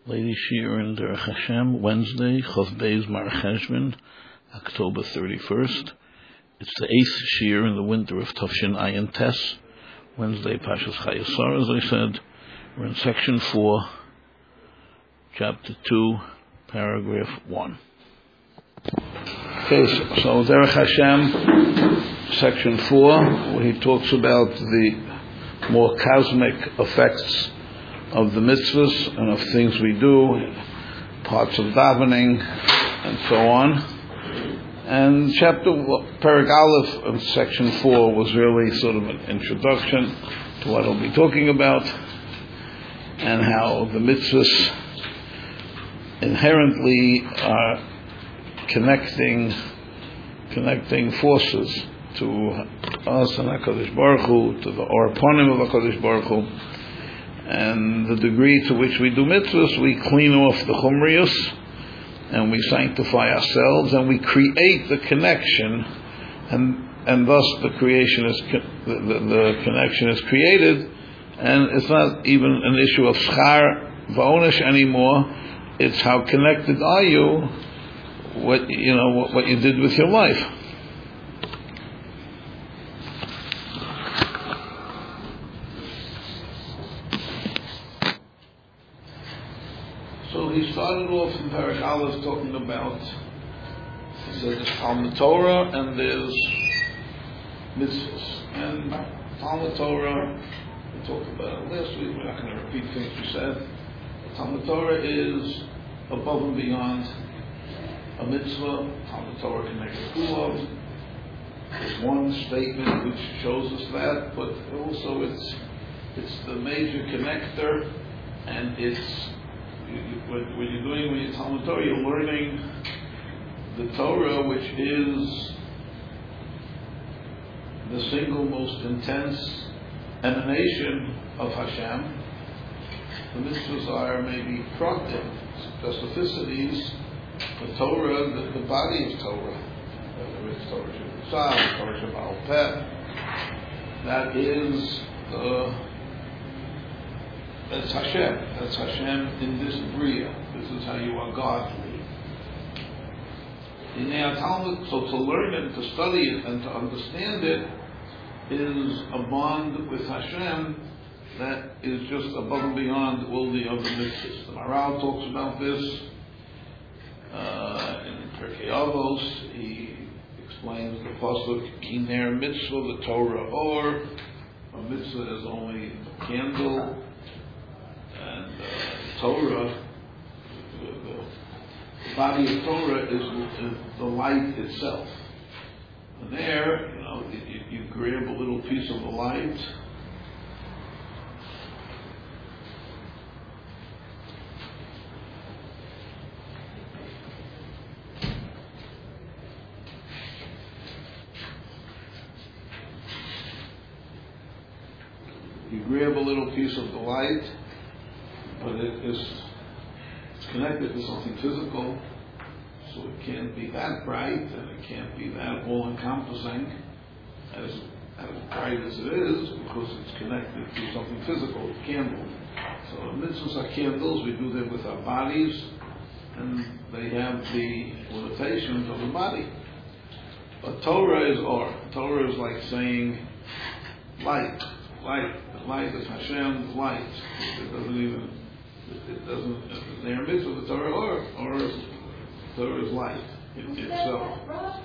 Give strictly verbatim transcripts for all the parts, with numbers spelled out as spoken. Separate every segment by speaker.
Speaker 1: Lady Shir and Derech Hashem, Wednesday, Chav Beis Mar Cheshvan, October thirty-first. It's the eighth Shir in the winter of Tafshin Ayin Tes, Wednesday, Pashas Chayesar, as I said. We're in section four, chapter two, paragraph one. Okay, so, so Derech Hashem, section four, where he talks about the more cosmic effects of the mitzvahs and of things we do, parts of davening, and so on. And chapter Perek Aleph of section four was really sort of an introduction to what I'll be talking about, and how the mitzvahs inherently are connecting, connecting forces to us and HaKadosh Baruch Hu, to the Or Ponim of HaKadosh Baruch Hu. And the degree to which we do mitzvahs, we clean off the chumrius, and we sanctify ourselves, and we create the connection, and and thus the creation is the, the, the connection is created, and it's not even an issue of schar va'onish anymore. It's how connected are you, what you know, what, what you did with your life. So he started off in Perek Aleph talking about, he said there's Talmud Torah and there's mitzvahs. And Talmud Torah, we talked about it last week, we're not going to repeat things we said. Talmud Torah is above and beyond a mitzvah. Talmud Torah can make a fool of. There's one statement which shows us that, but also it's it's the major connector, and it's You, you, what, what you're doing when you're Talmud Torah, you're learning the Torah, which is the single most intense emanation of Hashem. The mitzvahs are maybe pratim, specificities. The Torah, the, the body of Torah, whether it's Torah Shabbat, Torah Shabbat Peh, that is the That's Hashem. That's Hashem in this Bria. This is how you are godly. In our Talmud, so to learn it, to study it, and to understand it is a bond with Hashem that is just above and beyond all the other mitzvahs. The Maharal talks about this uh, in Pirkei Avos. He explains the pasuk Kiner mitzvah, the Torah or a mitzvah is only a candle. And uh, Torah, the, the body of Torah is, is the light itself. And there, you know, you, you grab a little piece of the light, you grab a little piece of the light, but it is it's connected to something physical, so it can't be that bright and it can't be that all-encompassing as, as bright as it is, because it's connected to something physical, a candle. So mitzvahs are candles. We do them with our bodies, and they have the limitations of the body. But Torah is or Torah is like saying light, light. The light is Hashem's light. It doesn't even It doesn't. They're mitzvah the Torah or or Torah is light in itself.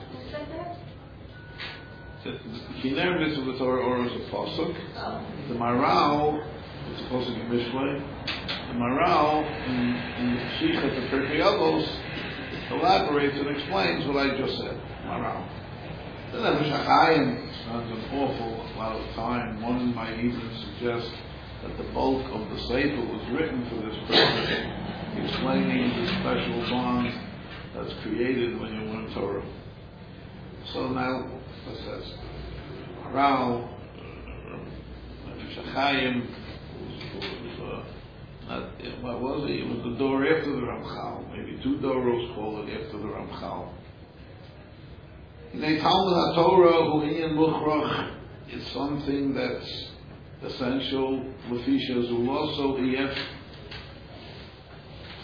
Speaker 1: The Kiner mitzvah the Torah or is a pasuk. The Maharal, it's a pasuk in Mishlei. The Maharal in in the Shichat the Pirkei Avos elaborates and explains what I just said. Maharal. Then Mishach Chaim spends an awful lot of time. One might even suggest that the bulk of the Sefer was written for this purpose, explaining the special bond that's created when you learn Torah. So now, what's that? Maharal, Mishach Chaim, was, uh, not, what was it? It was the door after the Ramchal. Maybe two doros call it after the Ramchal. In the Talmud HaTorah, Hu Inyan Mukhrach, is something that's essential. Lefisha Zuloso Ef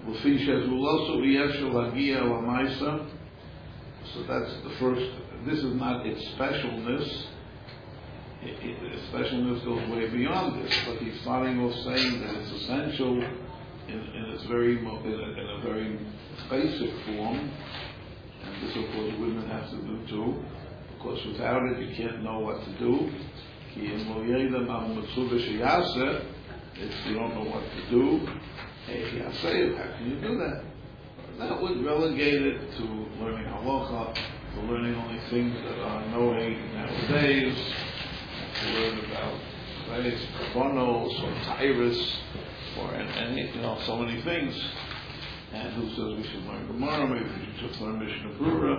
Speaker 1: So that's the first. This is not its specialness. It, it, its specialness goes way beyond this. But he's starting off saying that it's essential in, in its very in a, in a very basic form, and this of course women have to do too. Of course, without it you can't know what to do. If you don't know what to do, how can you do that? That would relegate it to learning halacha, to learning only things that are knowing nowadays, to learn about various bonos or tyrus, or and, and you know so many things. And who says we should learn Gemara? Maybe we should just learn Mishnah Brura.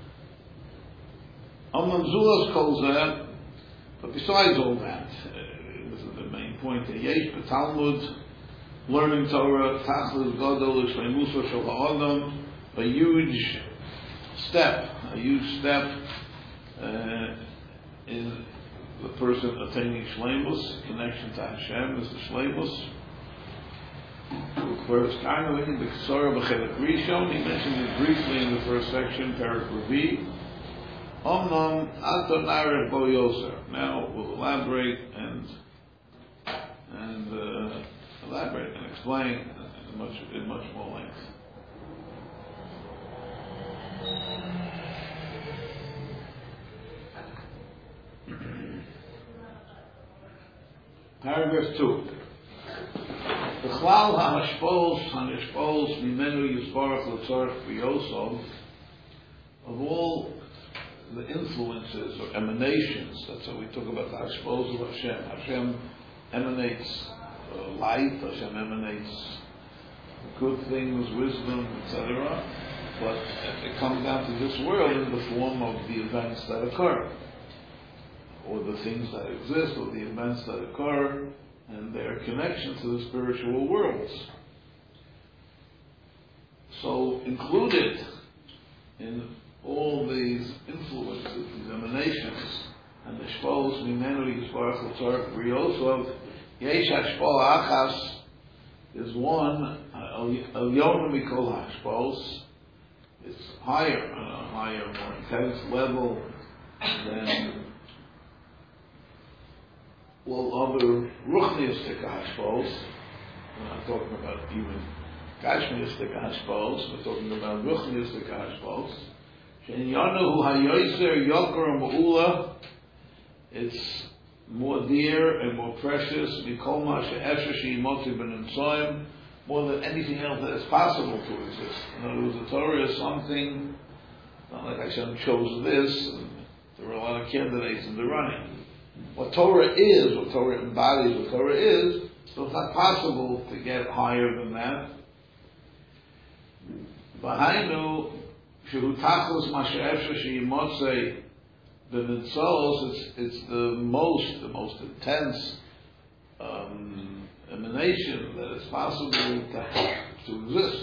Speaker 1: Amnam Zulas calls that. But besides all that, uh, this is the main point. Yesh b'Talmud, learning Torah, Tachlis Gadol Shleimusa Shel Ha'adam, a huge step, a huge step uh, in the person attaining Shleimus, connection to Hashem is the Shleimus. Whereas kind of in the Kesara B'Chelik Rishon, he mentioned it briefly in the first section, Parak Revi. Omnam Atonarech Bo Yoser. Now we'll elaborate and and uh, elaborate and explain in much in much more length. Paragraph two. B'chlal ha'hashpos ha'nishpos mimenu yisparach l'tzorach b'yosov, of all the influences or emanations, that's how we talk about the hashpos of Hashem. Hashem emanates uh, light, Hashem emanates good things, wisdom, et cetera. But it comes down to this world in the form of the events that occur, or the things that exist, or the events that occur, and their connection to the spiritual worlds. So included in all these influences, these emanations, and the shpos mimenu yisparach l'tzorach b'yosov, yesh hashpos achas is one elyonim mikol hashpos. It's higher, on a higher, more intense level than all other ruchniistic hashpos. We're not talking about even gashmiistic hashpos. We're talking about ruchniistic hashpos. It's more dear and more precious, more than anything else that is possible to exist. In other words, the Torah is something, not like Hashem chose this, and there were a lot of candidates in the running. What Torah is, what Torah embodies, what Torah is, so it's not possible to get higher than that. V'hainu, shehu tachlis masha'efsha she'imotzei b'mitzos, it's it's the most, the most intense um, emanation that is possible to, to exist.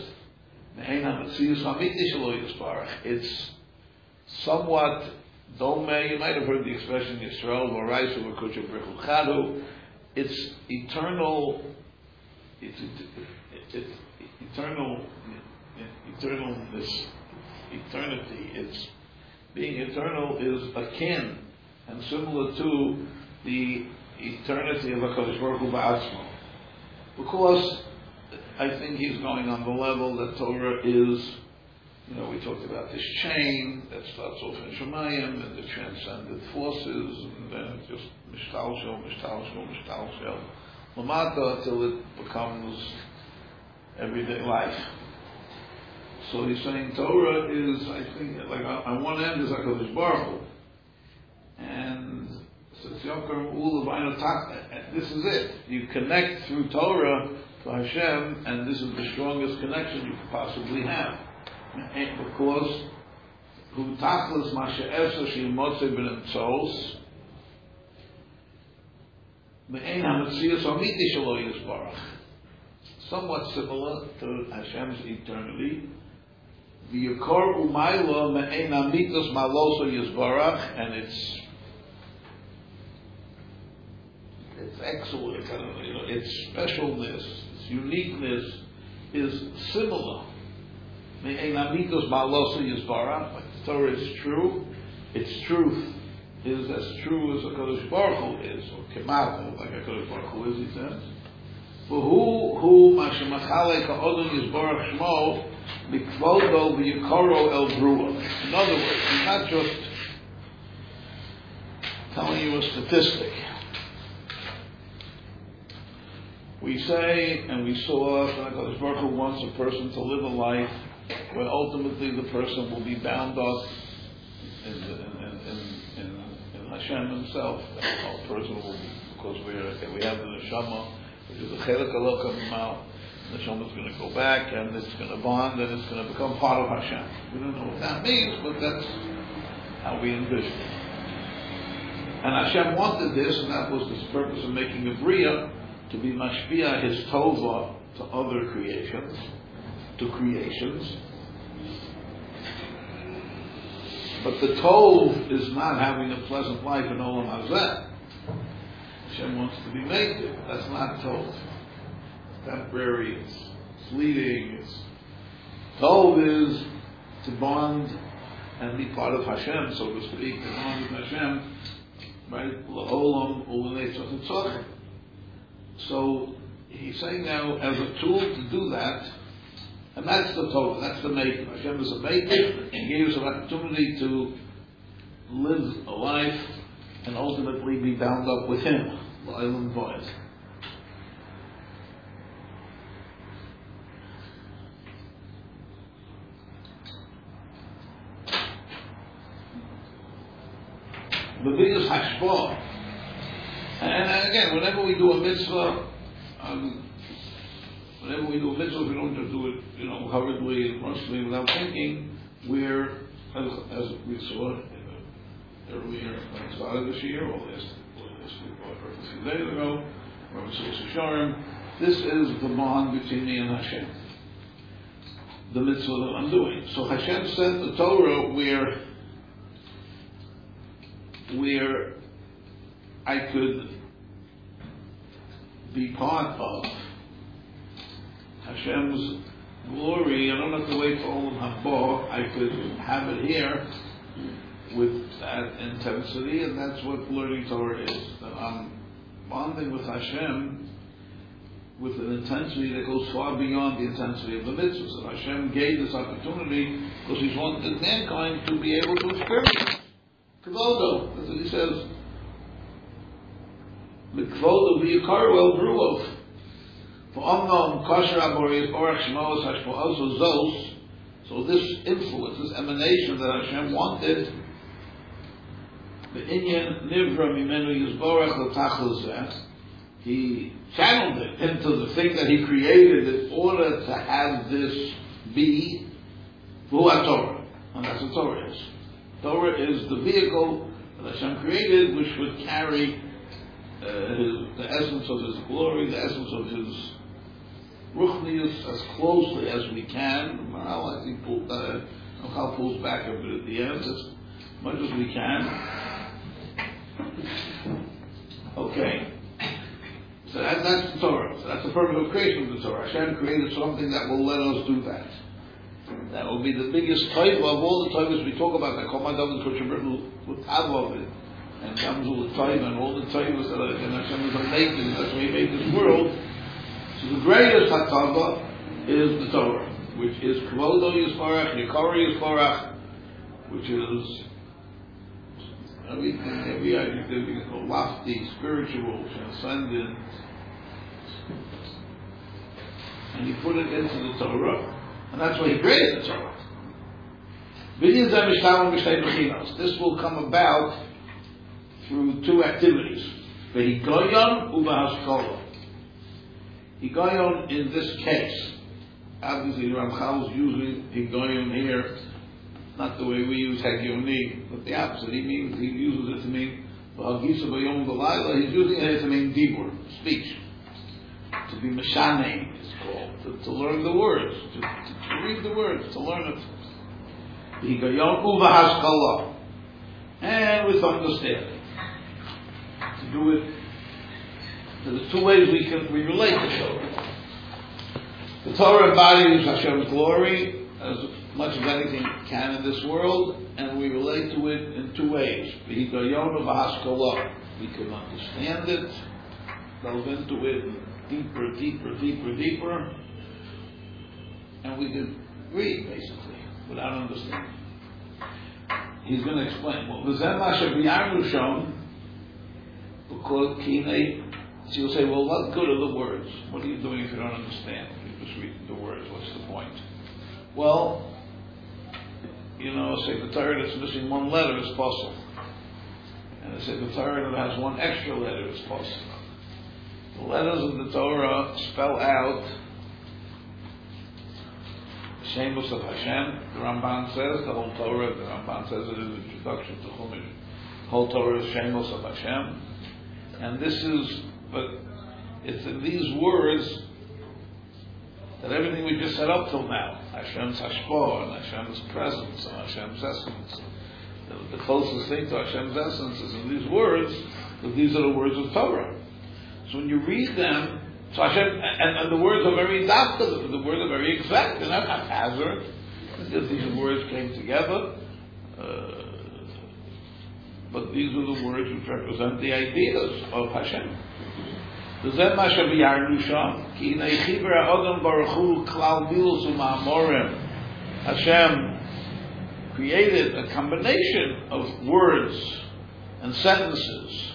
Speaker 1: It's somewhat dome. You might have heard the expression Yisrael v'Oraisu v'Kucha B'Richu Chadu. It's eternal. It's, it's, it's eternal. Eternalness. Eternity. It's being eternal is akin and similar to the eternity of HaKadosh Baruch Hu Ba'atzmo. Because I think he's going on the level that Torah is, you know, we talked about this chain that starts off in Shemayim and the transcendent forces, and then it just mishtalshel, mishtalshel, mishtalshel, lamata, till it becomes everyday life. So he's saying Torah is, I think, like on one end is HaKadosh Baruch Hu, and says Yoker Ul Avayno Tak. This is it. You connect through Torah to Hashem, and this is the strongest connection you could possibly have. Because Hu Tachlis Masha'esa She'imotzei B'Nemtzos Me'ein HaMetzias Amiti Shelo Yisbarach. Somewhat similar to Hashem's eternity. V'yakor Umayla Me'ein HaMitos Maloso Yisbarach, and it's its excellence, you know, its specialness, its uniqueness is similar. Like the Torah is true, its truth is as true as a Kadosh Baruch Hu is, or Kemat, like a Kadosh Baruch Hu is, he says. But who, who, Mashemachalek Ha'odon Yisbarach Shmo, Mikvodo V'Yikoro El Brua. In other words, he's not just telling you a statistic. We say, and we saw, that HaKadosh Baruch Hu wants a person to live a life where ultimately the person will be bound up in, in, in, in, in Hashem himself. And the person will be, because we're, we have the neshama, which is a chelik aloka mimau. The neshama is going to go back, and it's going to bond, and it's going to become part of Hashem. We don't know what that means, but that's how we envision it. And Hashem wanted this, and that was the purpose of making a bria, to be mashpia his tova to other creations, to creations. But the tov is not having a pleasant life in Olam Hazeh. Hashem wants to be made to. That's not tov. It's temporary, it's fleeting, it's tov is to bond and be part of Hashem, so to speak, to bond with Hashem, right? L'olam u'lenetzach tzachim. So he's saying now, as a tool to do that, and that's the Torah, that's the maker. Hashem is a maker, and gave us an opportunity to live a life and ultimately be bound up with Him. L'olam v'oed. The biggest hashpah. And again, whenever we do a mitzvah, um, whenever we do a mitzvah, we don't just do it, you know, hurriedly and rushingly without thinking. We're, as, as we saw earlier, when it started this year, or last, or last week, or a few days ago, or we saw Shisharim, this is the bond between me and Hashem. The mitzvah that I'm doing. So Hashem sent the Torah where, where I could be part of Hashem's glory. I don't have to wait for Olam Haba. I could have it here with that intensity, and that's what learning Torah is. That I'm bonding with Hashem with an intensity that goes far beyond the intensity of the mitzvahs. And Hashem gave this opportunity because He's wanted mankind to be able to experience Kavodo. That's what He says. Mikvodo v'yikar el bruov. For omnom kosher abori orach shmos hashpo'oso zos. So this influence, this emanation that Hashem wanted, the inyan nivra mimenu yizborach l'tachlozeh, He channeled it into the thing that He created in order to have this be V'hu Torah. And that's what Torah is. Torah is the vehicle that Hashem created which would carry Uh, his, the essence of His glory, the essence of His ruchnius as closely as we can. Well, I think pull, uh, Chal pulls back a bit at the end, as much as we can. Okay. So that, that's the Torah. So that's the purpose of creation of the Torah. Hashem created something that will let us do that. That will be the biggest type of all the types we talk about. That Chomad David Kosher with Tav of it. And Gamzul the Torah and all the Torahs that are, and Hashem is making, that's why He made this world. So the greatest Hatava is the Torah, which is Kvodo Yisparach, Yikari Yisparach, which is everything, every adjective, lofty, spiritual, transcendent. And He put it into the Torah, and that's why He created the Torah. This will come about through two activities. The Higoyon u'Bahaskola. Higoyon in this case, obviously Ramchal is using Higoyon here, not the way we use Hagioni, but the opposite. He means, he uses it to mean V'Hagisa B'Yom B'Layla. He's using it here to mean Dibur, speech. To be Meshaneh, it's called. To, to learn the words, to, to, to read the words, to learn it. Higoyon u'Bahaskola. And with understanding. To do it. So there's two ways we can we relate to Torah. The Torah embodies Hashem's glory as much as anything can in this world, and we relate to it in two ways. We can understand it, delve into it deeper, deeper, deeper, deeper, and we can read, basically, without understanding. He's going to explain. Well, because Kine, so you'll say, well, what good are the words? What are you doing if you don't understand? You're just reading the words. What's the point? Well, you know, say the Torah that's missing one letter is possible. And I say the Torah that has one extra letter is possible. The letters of the Torah spell out Shemus of Hashem. The Ramban says, the whole Torah, the Ramban says it in the introduction to Chumash. The whole Torah is Shemus of Hashem. And this is, but it's in these words that everything we just said up till now, Hashem's Hashpah and Hashem's presence and Hashem's essence, the, the closest thing to Hashem's essence is in these words, but these are the words of Torah. So when you read them, so Hashem, and, and the words are very adaptive, the words are very exact, they're not haphazard, because these words came together, uh, but these are the words which represent the ideas of Hashem. Hashem created a combination of words and sentences.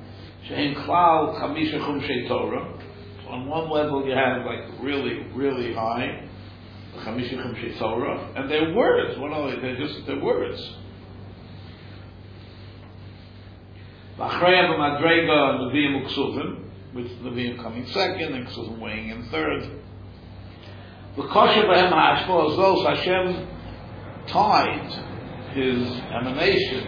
Speaker 1: On one level you have like really, really high, and they're words. What are they? They're just they're words. With Nevi'im coming second and Ksuvim weighing in third. The Kosher B'hem HaAshpah, as though Hashem tied his emanation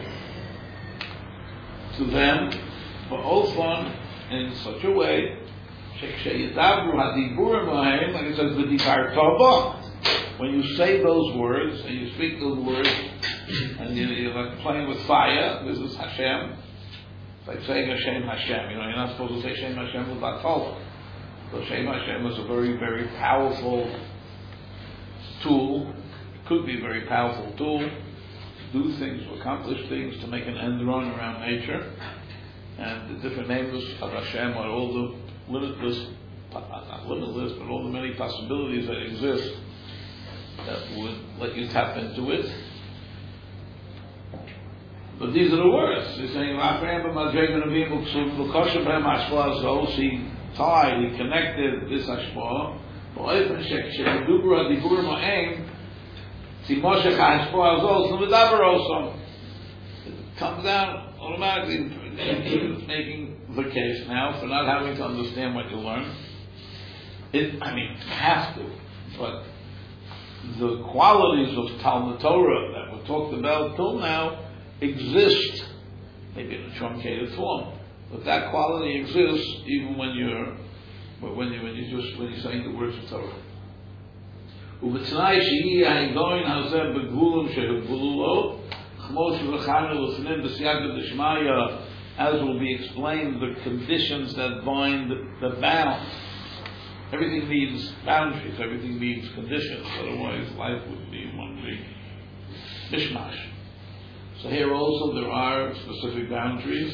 Speaker 1: to them, but also in such a way, like it says, when you say those words, and you speak those words, and you're like playing with fire, this is Hashem. It's like saying Hashem Hashem. You know, you're not supposed to say Hashem Hashem with Batala. So Hashem Hashem is a very, very powerful tool. It could be a very powerful tool to do things, to accomplish things, to make an end run around nature. And the different names of Hashem are all the limitless, not limitless, but all the many possibilities that exist that would let you tap into it. But these are the words. He's saying, he tied, he connected this Hashpah. It comes down automatically, making the case now for not having to understand what you learn. It, I mean, you have to, but the qualities of Talmud Torah that were talked about till now exist, maybe in a truncated form, but that quality exists even when you're, when you when you just when you're saying the words of Torah. As will be explained, the conditions that bind the bound. Everything needs boundaries. Everything needs conditions. Otherwise, life would be one big mishmash. So here also there are specific boundaries.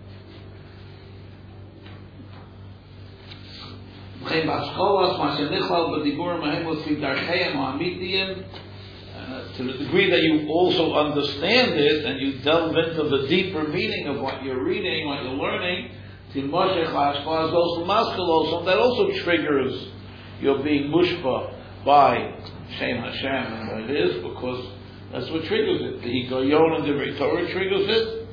Speaker 1: Uh, to the degree that you also understand it and you delve into the deeper meaning of what you're reading, what you're learning, that also triggers your being mushpa by Shem Hashem, and what it is, because that's what triggers it. The Higayon and the Torah triggers it.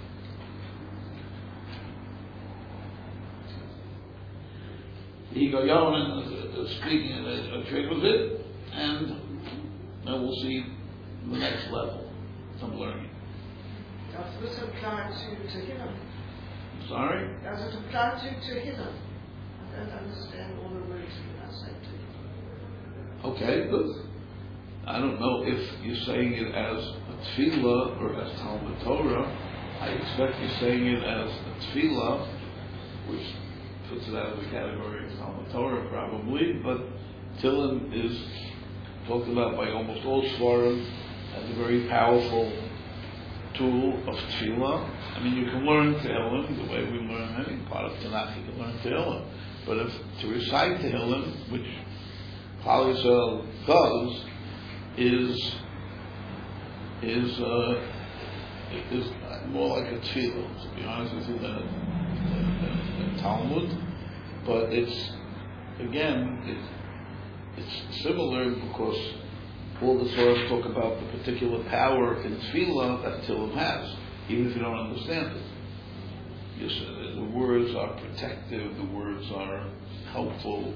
Speaker 1: The Higayon and the speaking uh, triggers it, and then we'll see the next level, some learning.
Speaker 2: Does this apply to, to him?
Speaker 1: Sorry?
Speaker 2: Does it apply to, to him? I don't understand all the words that I say to him.
Speaker 1: Okay, good. I don't know if you're saying it as a tefillah or as Talmud Torah. I expect you're saying it as a tefillah, which puts it out of the category of Talmud Torah probably, but Tehillim is talked about by almost all Svarim as a very powerful tool of tefillah. I mean, you can learn Tehillim the way we learn any part of Tanakh. You can learn Tehillim, but if to recite Tehillim, which Klal Yisrael does, is is uh, is more like a tefillah, to be honest with you, than a, than a Talmud. But it's again, it's it's similar because all the sources talk about the particular power in tefillah that Tehillim has, even if you don't understand it. You said the words are protective, the words are helpful.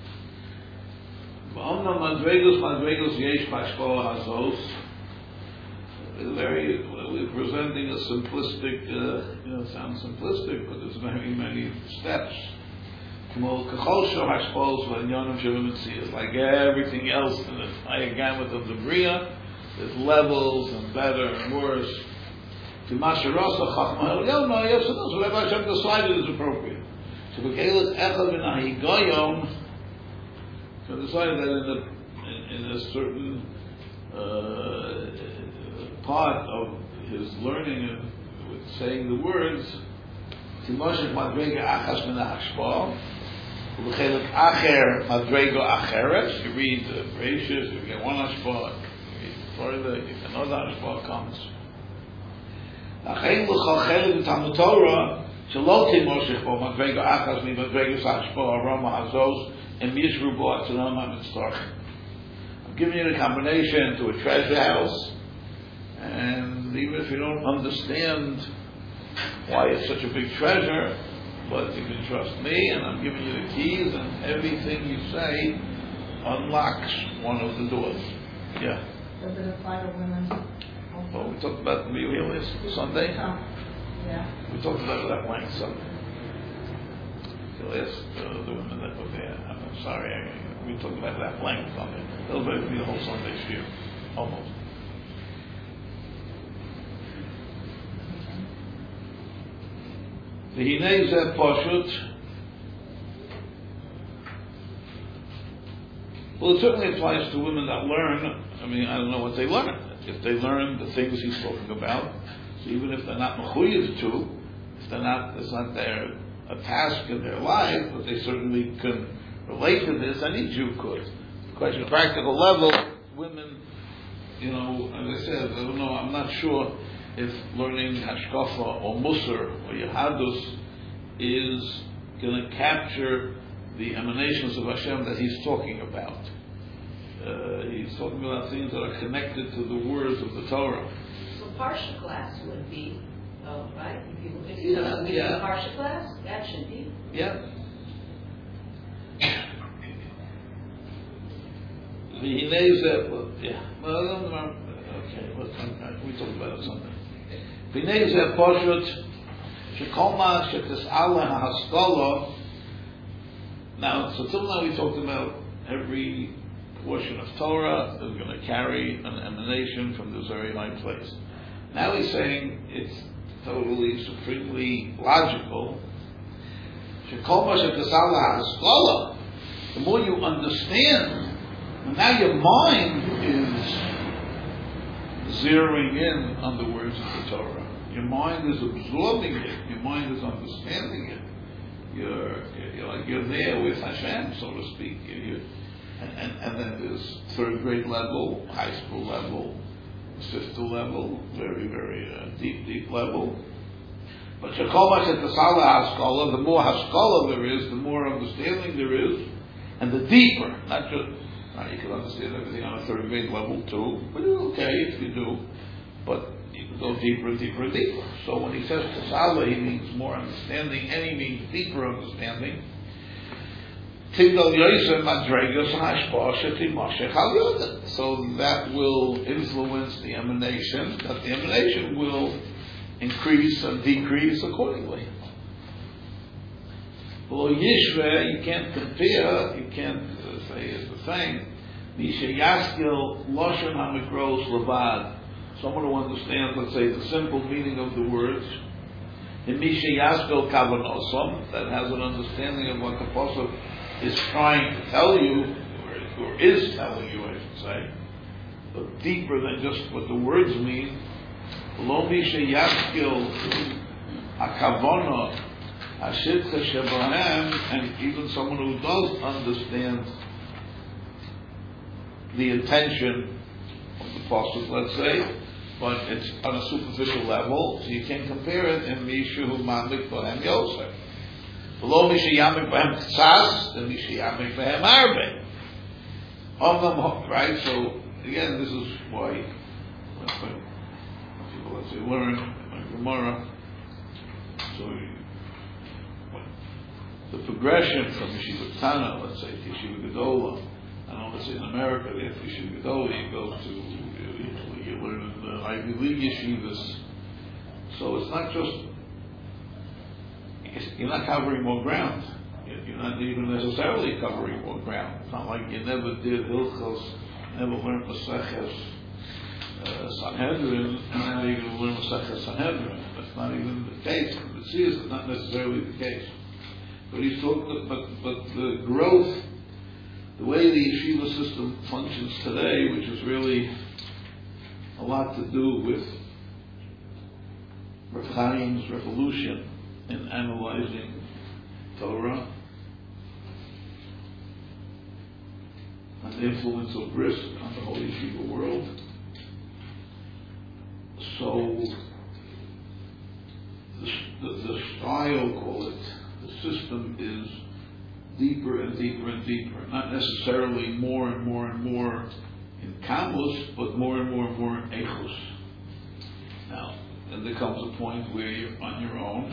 Speaker 1: Very, we're presenting a simplistic, uh, you know, it sounds simplistic, but there's very many steps. Like everything else in the entire gamut of the Bria, there's levels and better and worse. To Masharasa Chachma, yes, no, yes, no, so whatever Hashem decided is appropriate. So the Kehilas Echad Ben Ahigoyom, so decided that in, the, in, in a certain uh, part of his learning and with saying the words, Timoshech Madrega Achas Min HaHashpah, U'B'Chelik Acher Madrega Acheres. You read the Bereshis, you get one Hashpah, you read further, you get another Hashpah comes. Achein L'cha Chelik B'Talmud Torah, Shelo Timoshech Bo Madrega Achas Min Madrega HaHashpah, Rama Hazos, and Yishru Bo Atzanom HaMitztorch. I'm giving you the combination to a treasure house. And even if you don't understand why it's such a big treasure, but you can trust me, and I'm giving you the keys, and everything you say unlocks one of the doors. Yeah.
Speaker 2: Does it apply to women?
Speaker 1: Well, we talked about the Helios Sunday.
Speaker 2: Oh, yeah.
Speaker 1: We talked about that length Sunday. You'll ask uh, the women that were there. I'm sorry, I, we talked about that length Sunday. That'll be the whole Sunday shiur, almost. Well, it certainly applies to women that learn. I mean, I don't know what they learn. If they learn the things he's talking about, so even if they're not mechuyev to, if they're not, it's not their a task in their life, but they certainly can relate to this. Any Jew could. The question, practical level, women, you know, as I said, I don't know. I'm not sure if learning Hashkafa or Musar or Yehadus is going to capture the emanations of Hashem that he's talking about. Uh, he's talking about things that are connected to the words of the Torah.
Speaker 3: So Parsha class would be, oh, right? If you, if you
Speaker 1: yeah,
Speaker 3: would
Speaker 1: yeah.
Speaker 3: be Parsha class, that should be.
Speaker 1: Yeah. Well, yeah. Well, okay. We talked about it something. Now, so till now we talked about every portion of Torah is going to carry an emanation from this very high place. Now he's saying it's totally, supremely logical. The more you understand, and now your mind is zeroing in on the words of the Torah. Your mind is absorbing it. Your mind is understanding it. You're, you're like you're there with Hashem, so to speak. You're, you're, and, and, and then there's third grade level, high school level, fifth level, very, very uh, deep, deep level. But the more haskalah there is, the more understanding there is, and the deeper, not just. Now you can understand everything on a third grade level too, but it's okay if you do. But you can go deeper and deeper and deeper. So when he says Tasala, he means more understanding, and he means deeper understanding. So that will influence the emanation, that the emanation will increase and decrease accordingly. Well, Yishve, you can't compare, you can't uh, say it's the same. Misha Yaskil Loshen HaMikros Lavad. Someone who understands, let's say, the simple meaning of the words. And Misha Yaskil Kavanosam, that has an understanding of what the Pasuk is trying to tell you, or or is telling you, I should say, but deeper than just what the words mean. Lo misha yaskil akavona ashitcha shebahem, and even someone who does understand the intention of the pasuk, let's say, but it's on a superficial level, so you can compare it in misha hu mamik bahem yosef. Lo misha yamik bahem ktsas, and misha yamik bahem arbe. Right? So again, this is why when people, let's say, learn like Gemara, so the progression from Yeshiva Tana, let's say, to Yeshiva Gedola, and let's say in America they have Yeshiva Gedola, you go to, you, you learn in the Ivy League yeshivas. So it's not just, it's, you're not covering more ground. You're not even necessarily covering more ground. It's not like you never did Hilchos, never learned Maseches uh, Sanhedrin, and now you're going to learn Maseches Sanhedrin. That's not even the case. The Tziyas is not necessarily the case. But he's talking, but, but the growth, the way the yeshiva system functions today, which is really a lot to do with Rav Chaim's revolution in analyzing Torah, and the influence of Brisk on the whole yeshiva world. So the, the, the style, call it, the system is deeper and deeper and deeper. Not necessarily more and more and more in Kamus, but more and more and more in Eichus. Now, then there comes a point where you're on your own.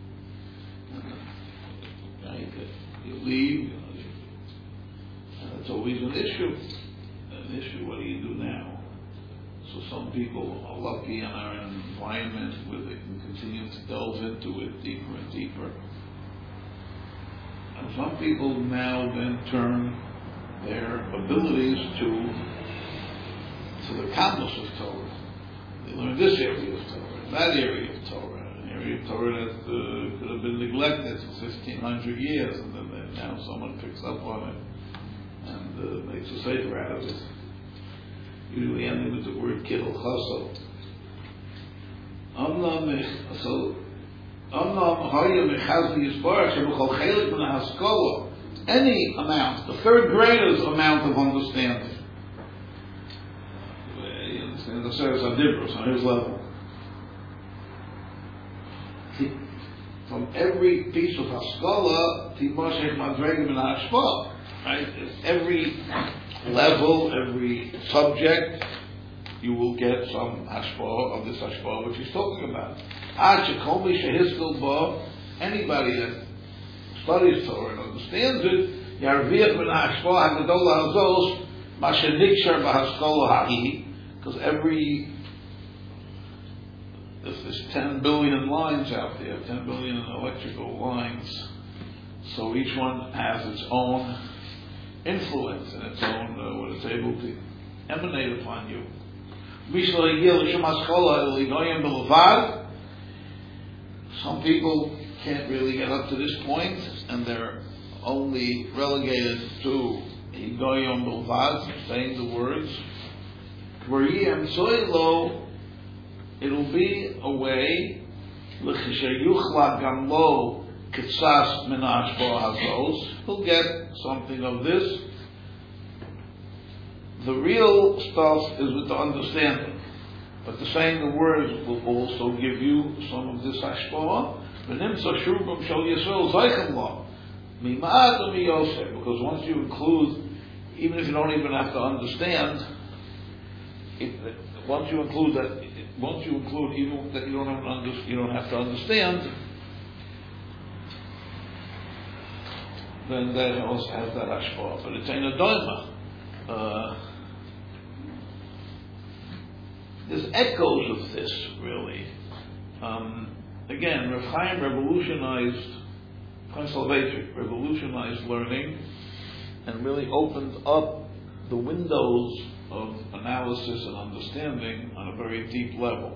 Speaker 1: Right? You leave. And it's always an issue. An issue, what do you do now? So some people are lucky and are in an environment where they can continue to delve into it deeper and deeper. And some people now then turn their abilities to to the Kamus of Torah. They learn this area of Torah, that area of Torah, an area of Torah that uh, could have been neglected for fifteen hundred years, and then, then now someone picks up on it and uh, makes a sefer out of it. Usually ending with the word kidul chasod. So, any amount, the third greatest amount of understanding. You understand the service of Dibros on his level. From every piece of Haskalah, Timoshech Madregim and Hashpah. Right? Every level, every subject, you will get some hashpah of this hashpah which he's talking about. Anybody that studies Torah and understands it, because every, if there's ten billion lines out there, ten billion electrical lines, so each one has its own influence and its own, uh, what it's able to emanate upon you. Some people can't really get up to this point, and they're only relegated to Higoyim Bilvad, saying the words. It'll be a way he'll get something of this. The real stuff is with the understanding, but the saying the words will also give you some of this hashpah. Because once you include, even if you don't even have to understand, if, once you include that, once you include even that you don't have to, under, you don't have to understand, then that also has that hashpah. But it's in a doima. Uh, there's echoes of this, really. Um, again, Rav Chaim revolutionized, Chaim Soloveitchik revolutionized learning and really opened up the windows of analysis and understanding on a very deep level.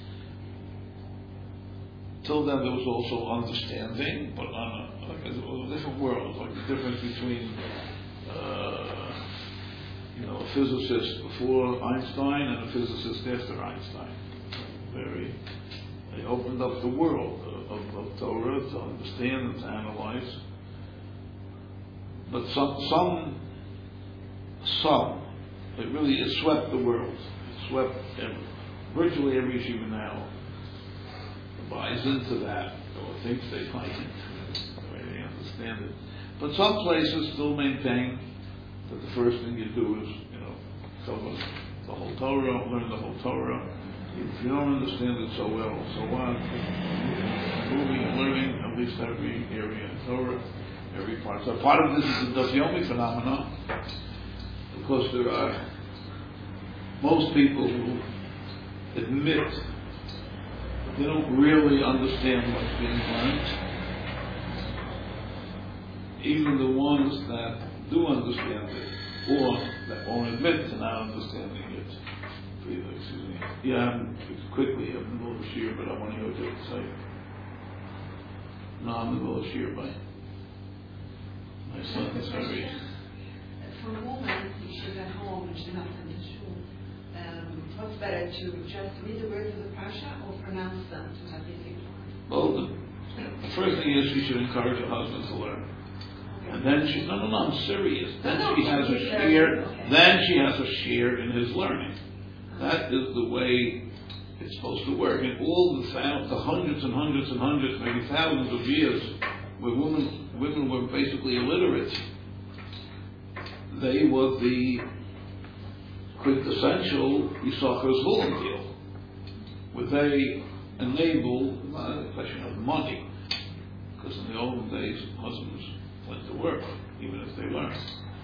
Speaker 1: Till then, there was also understanding, but on a, like a, a different world, like the difference between uh, physicist before Einstein and a physicist after Einstein. Very, they opened up the world of, of, of Torah to understand and to analyze. But some, some, some, it really, it swept the world. It swept every, virtually every yeshiva now buys into that, or thinks they buy into it, the way they understand it. But some places still maintain that the first thing you do is, you know, cover the whole Torah, learn the whole Torah. If you don't understand it so well, so what? Moving and learning at least every area in Torah, every part. So part of this is the Daf Yomi phenomenon, because there are most people who admit they don't really understand what's being learned. Even the ones that do understand it, or that won't admit to not understanding it. Excuse me. Yeah, I'm, quickly, I'm in the middle of Shir, but I want to hear what you have to say. No, I'm in the middle of Shir, but my son is very...
Speaker 2: For a woman, she should at home and she's not in the shul. Um, what's better, to just read the words of the Pasha or pronounce them to have easy time?
Speaker 1: Well, the, the first thing is she should encourage her husband to learn. And then she, no, no, no, I'm serious. Then
Speaker 2: no,
Speaker 1: she
Speaker 2: no,
Speaker 1: has a
Speaker 2: she's
Speaker 1: share,
Speaker 2: okay.
Speaker 1: then she has a share in his learning. That is the way it's supposed to work. In all the, thou- the hundreds and hundreds and hundreds, maybe thousands of years, where women, women were basically illiterate, they were the quintessential Yisachar's Hulum deal, where they enable, not a question of money, because in the olden days, husbands went to work, even if they learned.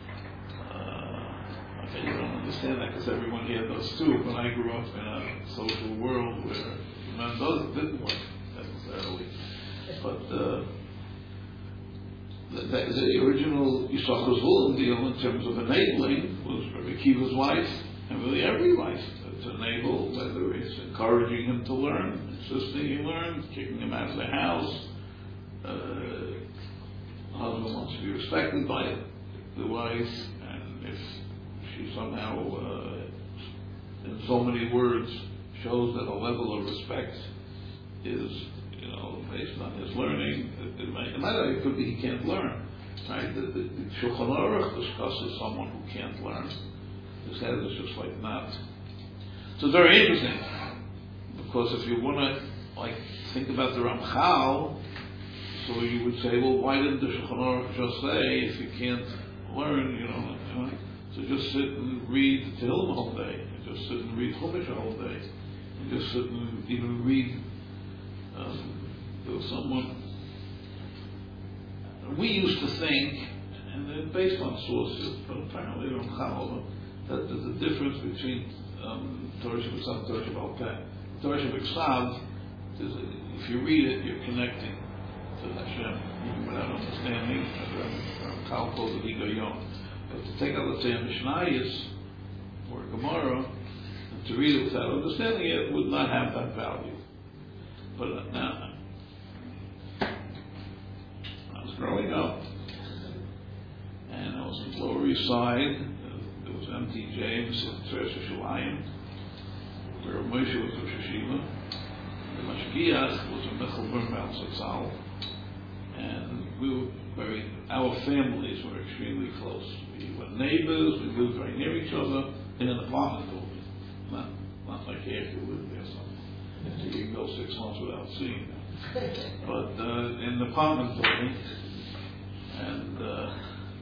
Speaker 1: Uh, okay, you don't understand that because everyone here does too, but I grew up in a social world where men does, didn't work necessarily. But uh, the, the, the original Yisachar's Hulum deal in terms of enabling was Rabbi Akiva's wife, and really every wife, to enable, whether it's encouraging him to learn, insisting he learn, kicking him out of the house. Uh, husband wants to be respected by the wife, and if she somehow, uh, in so many words, shows that a level of respect is, you know, based on his learning, it, it, might, it might it could be he can't learn, right? The, the, the Shulchan Aruch discusses someone who can't learn. His head is just like not. So it's very interesting, because if you want to, like, think about the Ramchal, so you would say, well, why didn't the Shulchan Aruch just say, if you can't learn, you know, you know so just sit and read Tehillim the whole day, and just sit and read Chumash the whole day, and just sit and even read, um, there was someone, we used to think, and they're based on sources, but apparently Ramchal, that there's a difference between um, Torah Shabbat and Torah Shabbat Peh. Torah Shabbat, if you read it, you're connecting to Hashem, even without understanding. Ramchal calls it Higayon. But to take out, let's say, a Mishnayos or a Gemara, and to read it without understanding it would not have that value. But uh, now, I was growing up, and I was in the Lower East Side. There was M T James in Tveres Yerushalayim, where Moshe was Rosh Yeshiva. The Mashgiach was a Michal Birnbaum Zatzal. And we were very, our families were extremely close. We were neighbors, we lived right near each other in an apartment building. Not, not like here if you live there somewhere. So you can go six months without seeing them. But uh, in the apartment building, and uh,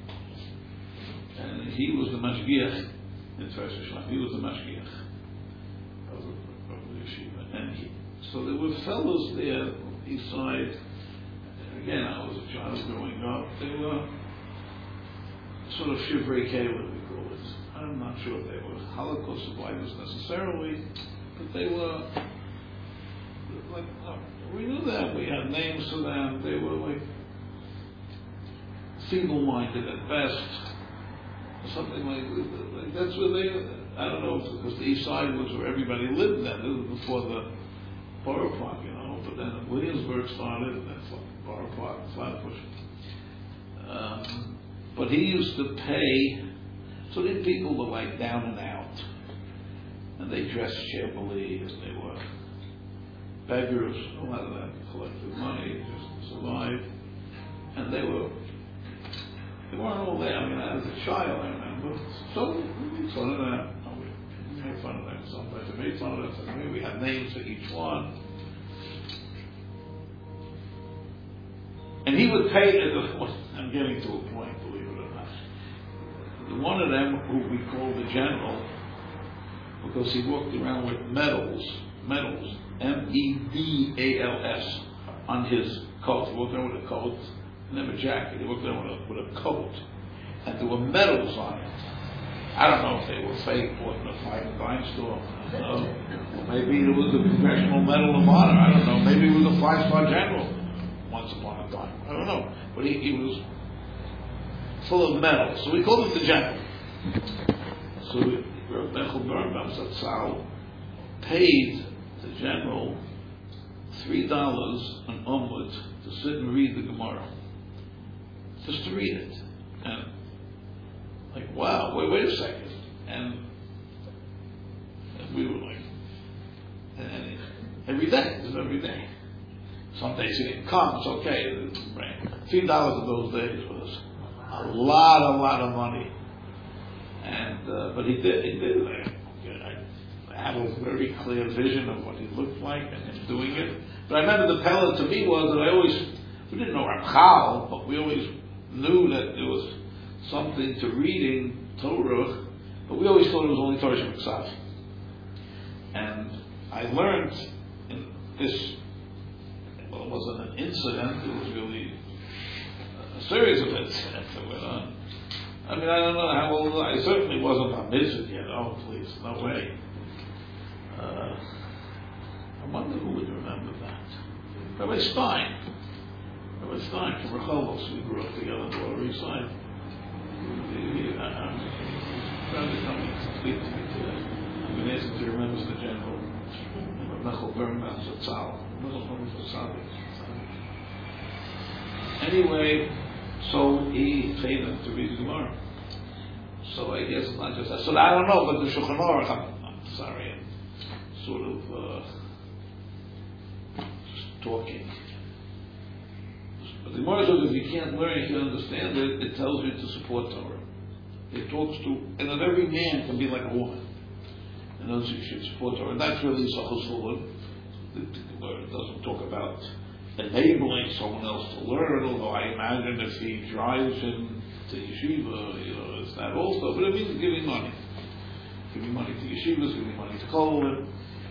Speaker 1: and he was the mashgiach in Tveres Yerushalayim. He was the mashgiach of, of the yeshiva. And he, so there were fellows there, east side. Again, I was a child growing up. They were sort of shivrei kelim, we call it. I'm not sure if they were Holocaust survivors necessarily, but they were like, uh, we knew them. We had names for them. They were like single-minded at best, something like, like that's where they. I don't know if because the East Side was where everybody lived then. This was before the Borough Park, you know. But then Williamsburg started, and that's like Borough Park, Flatbush. Um, but he used to pay So these people were like down and out. And they dressed shabbily, and they were beggars. A lot of them collected money just to survive. And they were, they weren't all there. I mean, as a child, I remember. So we made fun of them. No, we made fun of them. Sometimes we made fun of them. I mean, we had names for each one. And he would pay, I'm getting to a point, believe it or not. One of them, who we called the general, because he walked around with medals, medals, M E D A L S, on his coat. He walked around with a coat, never a jacket. He walked around with a, with a coat, and there were medals on it. I don't know if they were fake, bought in a five and dime store. I don't know. Or maybe it was a Congressional Medal of Honor. I don't know. Maybe it was a five-star general once upon a time. I don't know. But he, he was full of medals. So we called him the general. So Rav Mechel Birnbaum Zatzal paid the general three dollars an omelet to sit and read the Gemara. Just to read it. And like, wow, wait, wait a second. And, and we were like, and every day, it was every day. Some days he didn't come, it's okay. Three dollars in those days was a lot, a lot of money. And uh, but he did, he did. I, I have a very clear vision of what he looked like and him doing it. But I remember the pella to me was that I always, we didn't know Ramchal, but we always knew that there was something to reading Torah, but we always thought it was only Torah Shemiksav. And I learned in this, well, it wasn't an incident, it was really a series of incidents that went on. I mean, I don't know how old I was. I certainly wasn't a mitzvah yet. Oh, please, no way. Uh, I wonder who would remember that. Rabbi Stein. Rabbi Stein from Rehovos. We grew up together on the Lower East Side. I'm trying to come and speak to me today. I'm going to ask him if he remembers the general. Mechel Birnbaum Zatzal. Anyway, so he paid them to read the Gemara. So I guess it's not just that. So I don't know, but the Shulchan Aruch, I'm, I'm sorry, I'm sort of uh, just talking. But the Gemara says if you can't learn, you can't understand it, it tells you to support Torah. It talks to, and that every man can be like a woman. And those you should support Torah. And that's really Sachos Fuller. It doesn't talk about enabling someone else to learn, although I imagine if he drives him to yeshiva, you know, it's that also, but it means giving money. Giving money to yeshivas, giving money to Kollel.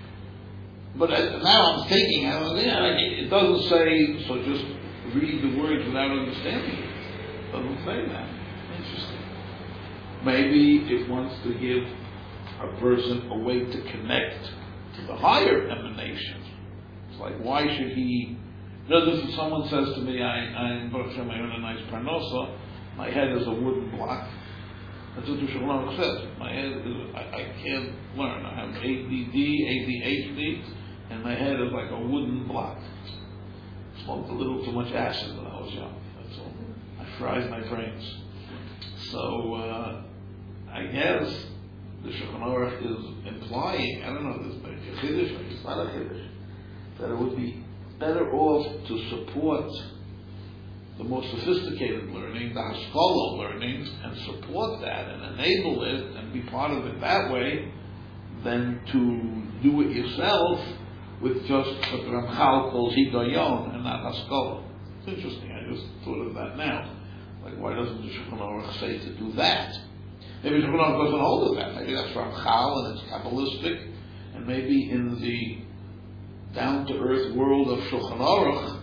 Speaker 1: But now I'm thinking, I was, yeah, it doesn't say, so just read the words without understanding it. It doesn't say that. Interesting. Maybe it wants to give a person a way to connect to the higher emanation. It's like, why should he? You know, if someone says to me, I, I'm Baruch Hashem, I own a nice parnosa, my head is a wooden block. That's what the Shulchan Aruch says. My head is, I, I can't learn. I have A D D, A D H D, and my head is like a wooden block. I smoked a little too much acid when I was young. That's all. I fried my brains. So, uh, I guess the Shulchan Aruch is implying, I don't know, this may be a chiddush, maybe it's not a chiddush, that it would be better off to support the more sophisticated learning, the Haskalah learning, and support that and enable it and be part of it that way, than to do it yourself with just what the Ramchal calls Hidayon and not Haskalah. It's interesting, I just thought of that now. Like, why doesn't the Shulchan Aruch say to do that? Maybe the Shulchan Aruch doesn't hold of that. Maybe that's Ramchal and it's Kabbalistic, and maybe in the down-to-earth world of Shulchan Aruch,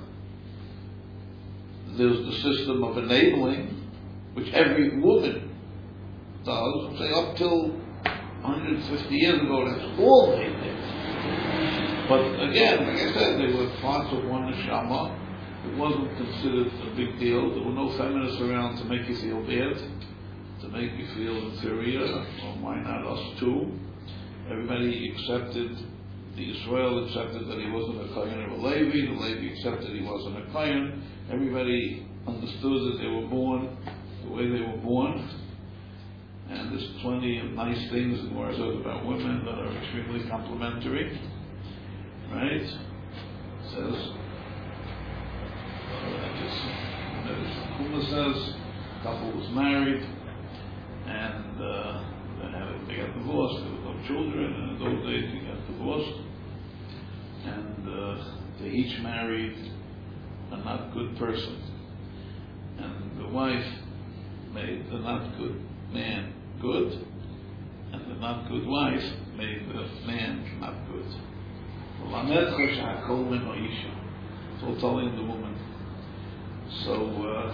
Speaker 1: there's the system of enabling, which every woman does. Say up till one hundred fifty years ago, that's all they did. But again, like I said, they were parts of one neshama. It wasn't considered a big deal. There were no feminists around to make you feel bad, to make you feel inferior. Well, why not us too? Everybody accepted. The Israel accepted that he wasn't a Kohen or a Levi. The Levi accepted he wasn't a Kohen. Everybody understood that they were born the way they were born. And there's plenty of nice things in Gemara says about women that are extremely complimentary. Right? It says, Kuma says, a couple was married, and uh, they, had, they got divorced. There was no children, and in those days they got divorced. And uh, they each married a not good person. And the wife made the not good man good, and the not good wife made the man not good. It's all telling the woman. So, uh,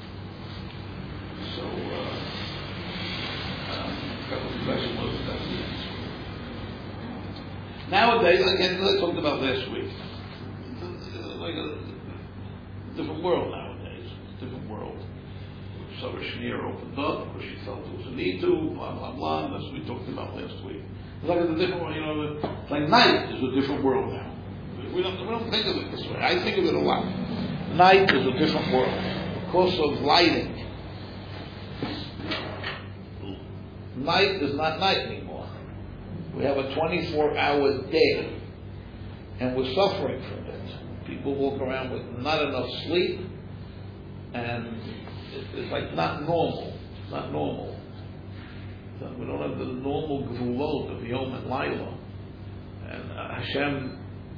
Speaker 1: so, uh, um, the question was that's the answer. Nowadays, again, I talked about last week. It's like a different world nowadays. Different world. So Shneer opened up because she felt there was a need to, blah, blah, blah. That's what we talked about last week. It's like a different world, you know, it's like night is a different world now. We don't, we don't think of it this way. I think of it a lot. Night is a different world. Because of lighting. Night is not night anymore. We have a twenty-four hour day. And we're suffering from it. People walk around with not enough sleep. And it's like not normal. It's not normal. We don't have the normal gvulot of Yom and Laila. And uh, Hashem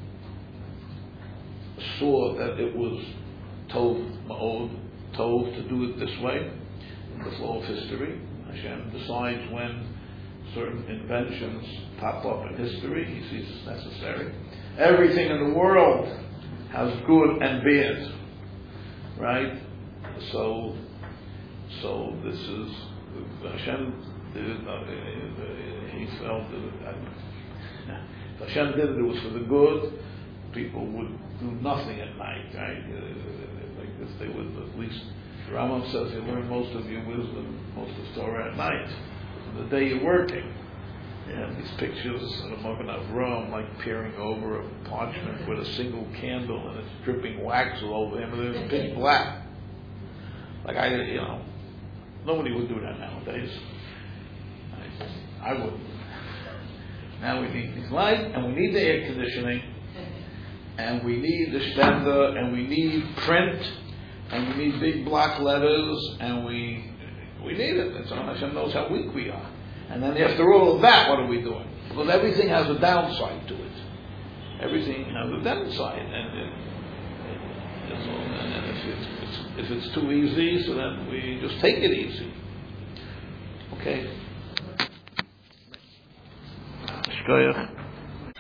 Speaker 1: saw that it was Tov Ma'od, Tov to do it this way in the flow of history. Hashem decides when certain inventions pop up in history. He sees it's necessary. Everything in the world has good and bad. Right? So So this is Hashem. Did, uh, he felt that uh, if Hashem did it, it was for the good. People would do nothing at night, right? Uh, like this, they would at least. The Rambam says you learn most of your wisdom, most of the Torah at night. The day you're working. And these pictures of the Magen Avraham like peering over a parchment with a single candle and it's dripping wax all over him, and it's pitch black. Like I, you know. Nobody would do that nowadays. I, I wouldn't. Now we need these lights, and we need the air conditioning, and we need the stender, and we need print, and we need big block letters, and we we need it. That's all. Hashem knows how weak we are. And then after all of that, what are we doing? Because everything has a downside to it. Everything has a downside, and it, it, it's all, and if it's, it's if it's too easy, so then we just take it easy. Okay. Shkoyach.